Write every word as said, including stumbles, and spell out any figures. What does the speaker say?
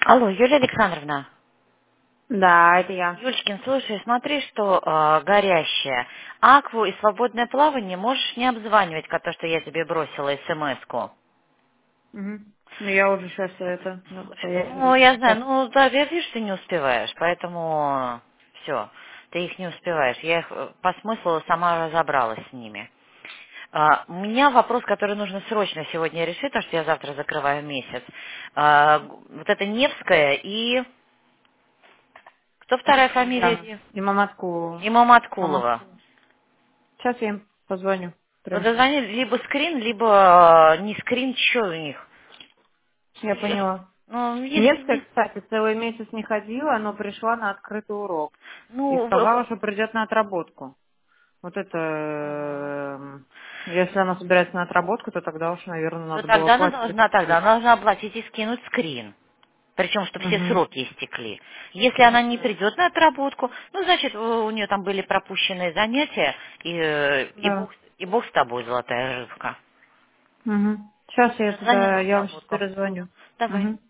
Алло, Юлия Александровна. Да, это я. Юлечкин, слушай, смотри, что э, горящее. Акву и свободное плавание можешь не обзванивать, как то, что я тебе бросила смс-ку. Мгм. Ну, я уже сейчас это, ну, я Ну, я знаю, сейчас. ну, да, я вижу, что не успеваешь, поэтому все, ты их не успеваешь. Я их э, по смыслу сама разобралась с ними. А, у меня вопрос, который нужно срочно сегодня решить, потому что я завтра закрываю месяц. А, вот это Невская и... Кто вторая Да. фамилия? И Маматкулу. И Маматкулова. Маматкулу. Сейчас я им позвоню. Вот Прям сейчас. дозвони либо скрин, либо э, не скрин, что у них. Я Ес- поняла. Ну, если Невская, не... кстати, целый месяц не ходила, но пришла на открытый урок. И Ну, в- сказала, что придет на отработку. Вот это... эм, Если она собирается на отработку, то тогда уж, наверное, то надо было тогда она платить. должна, тогда она должна оплатить и скинуть скрин. Причем, чтобы все Угу. сроки истекли. Если она не придет на отработку, ну, значит, у у нее там были пропущенные занятия, и, э, и, Да. бог, и бог с тобой, золотая рыбка. Угу. Сейчас я Звони на туда, я вам сейчас отработку. перезвоню. Давай. Угу.